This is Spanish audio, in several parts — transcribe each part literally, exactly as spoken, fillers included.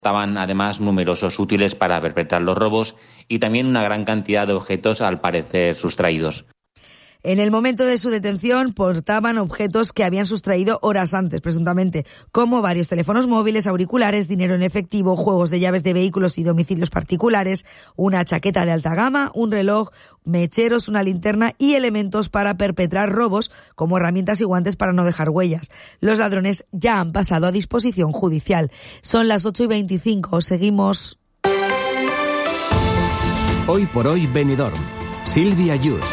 Estaban además numerosos útiles para perpetrar los robos y también una gran cantidad de objetos al parecer sustraídos. En el momento de su detención portaban objetos que habían sustraído horas antes, presuntamente, como varios teléfonos móviles, auriculares, dinero en efectivo, juegos de llaves de vehículos y domicilios particulares, una chaqueta de alta gama, un reloj, mecheros, una linterna y elementos para perpetrar robos, como herramientas y guantes para no dejar huellas. Los ladrones ya han pasado a disposición judicial. Son las ocho y veinticinco. Seguimos. Hoy por hoy Benidorm. Silvia Yus.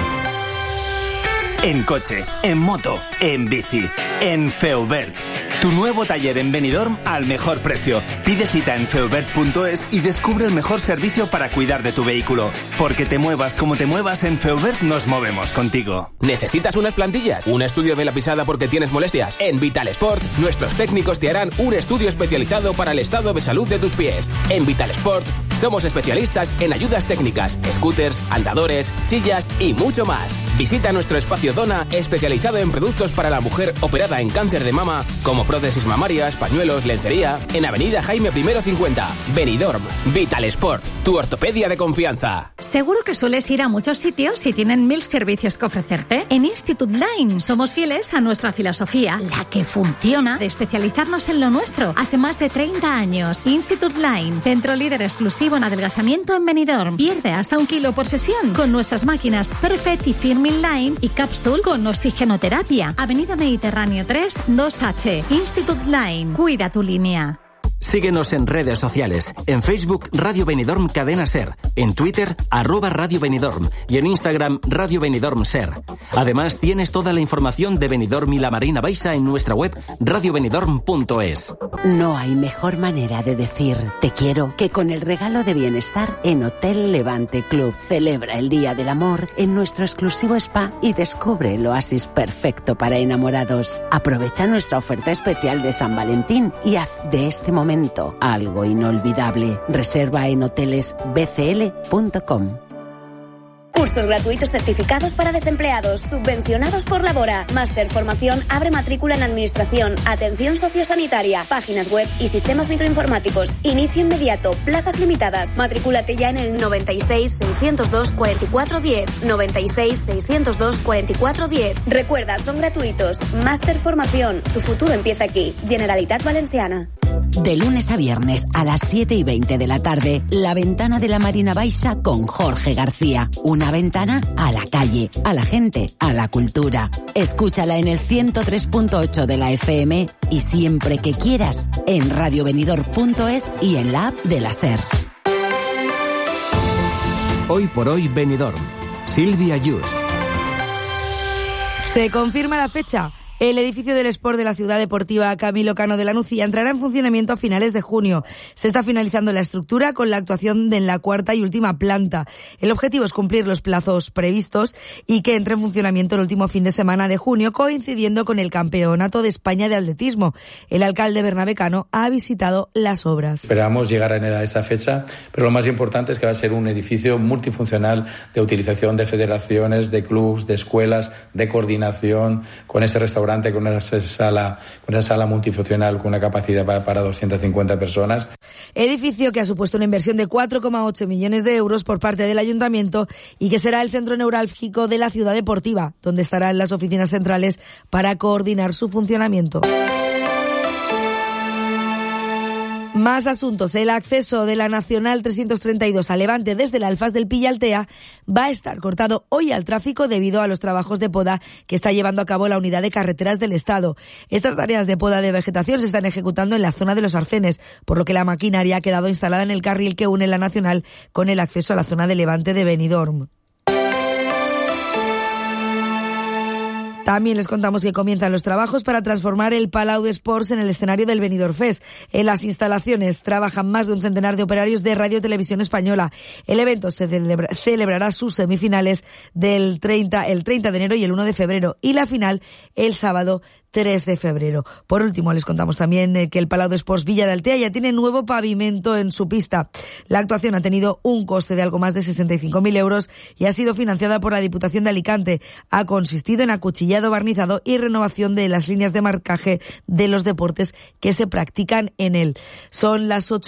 En coche, en moto, en bici, en Feubert. Tu nuevo taller en Benidorm al mejor precio. Pide cita en feubert punto es y descubre el mejor servicio para cuidar de tu vehículo. Porque te muevas como te muevas, en Feubert nos movemos contigo. ¿Necesitas unas plantillas? ¿Un estudio de la pisada porque tienes molestias? En Vital Sport, nuestros técnicos te harán un estudio especializado para el estado de salud de tus pies. En Vital Sport somos especialistas en ayudas técnicas, scooters, andadores, sillas y mucho más. Visita nuestro espacio Dona, especializado en productos para la mujer operada en cáncer de mama, como prótesis mamarias, pañuelos, lencería, en Avenida Jaime I cincuenta. Benidorm, Vital Sport, tu ortopedia de confianza. Seguro que sueles ir a muchos sitios y tienen mil servicios que ofrecerte. En Institute Line somos fieles a nuestra filosofía, la que funciona, de especializarnos en lo nuestro. Hace más de treinta años. Institute Line, centro líder exclusivo en adelgazamiento en Benidorm. Pierde hasta un kilo por sesión con nuestras máquinas Perfect y Firmin Line y Capsule con oxigenoterapia. Avenida Mediterráneo tres, dos H. Institute Line. Cuida tu línea. Síguenos en redes sociales. En Facebook, Radio Benidorm Cadena Ser. En Twitter, arroba Radio Benidorm. Y en Instagram, Radio Benidorm Ser. Además, tienes toda la información de Benidorm y la Marina Baixa en nuestra web radio benidorm punto es. No hay mejor manera de decir te quiero que con el regalo de bienestar en Hotel Levante Club. Celebra el Día del Amor en nuestro exclusivo spa y descubre el oasis perfecto para enamorados. Aprovecha nuestra oferta especial de San Valentín y haz de este momento algo inolvidable. Reserva en hoteles b c l punto com. Cursos gratuitos certificados para desempleados, subvencionados por Labora. Máster Formación abre matrícula en Administración, Atención Sociosanitaria, páginas web y sistemas microinformáticos. Inicio inmediato, plazas limitadas. Matricúlate ya en el noventa y seis, seiscientos dos, cuarenta y cuatro diez. noventa y seis, seiscientos dos, cuarenta y cuatro diez. Recuerda, son gratuitos. Máster Formación, tu futuro empieza aquí. Generalitat Valenciana. De lunes a viernes a las siete y veinte de la tarde, La Ventana de la Marina Baixa con Jorge García. Una ventana a la calle, a la gente, a la cultura. Escúchala en el ciento tres punto ocho de la F M y siempre que quieras en radio benidorm punto es y en la app de la SER. Hoy por hoy Benidorm. Silvia Yus. Se confirma la fecha. El edificio del Sport de la Ciudad Deportiva Camilo Cano de la Nucía entrará en funcionamiento a finales de junio. Se está finalizando la estructura con la actuación de en la cuarta y última planta. El objetivo es cumplir los plazos previstos y que entre en funcionamiento el último fin de semana de junio, coincidiendo con el Campeonato de España de Atletismo. El alcalde Bernabé Cano ha visitado las obras. Esperamos llegar a esa fecha, pero lo más importante es que va a ser un edificio multifuncional de utilización de federaciones, de clubs, de escuelas, de coordinación, con ese restaurante, con esa sala, con esa sala multifuncional con una capacidad para, para doscientas cincuenta personas. Edificio que ha supuesto una inversión de cuatro coma ocho millones de euros por parte del ayuntamiento y que será el centro neurálgico de la ciudad deportiva, donde estarán las oficinas centrales para coordinar su funcionamiento. Más asuntos. El acceso de la Nacional trescientos treinta y dos a Levante desde el Alfaz del Pi y Altea va a estar cortado hoy al tráfico debido a los trabajos de poda que está llevando a cabo la Unidad de Carreteras del Estado. Estas tareas de poda de vegetación se están ejecutando en la zona de los Arcenes, por lo que la maquinaria ha quedado instalada en el carril que une la Nacional con el acceso a la zona de Levante de Benidorm. También les contamos que comienzan los trabajos para transformar el Palau de Sports en el escenario del Benidorm Fest. En las instalaciones trabajan más de un centenar de operarios de Radio y Televisión Española. El evento se celebra, celebrará sus semifinales del treinta, el treinta de enero y el uno de febrero y la final el sábado tres de febrero. Por último, les contamos también que el Palau d'Esports Villa de Altea ya tiene nuevo pavimento en su pista. La actuación ha tenido un coste de algo más de sesenta y cinco mil euros y ha sido financiada por la Diputación de Alicante. Ha consistido en acuchillado, barnizado y renovación de las líneas de marcaje de los deportes que se practican en él. Son las ocho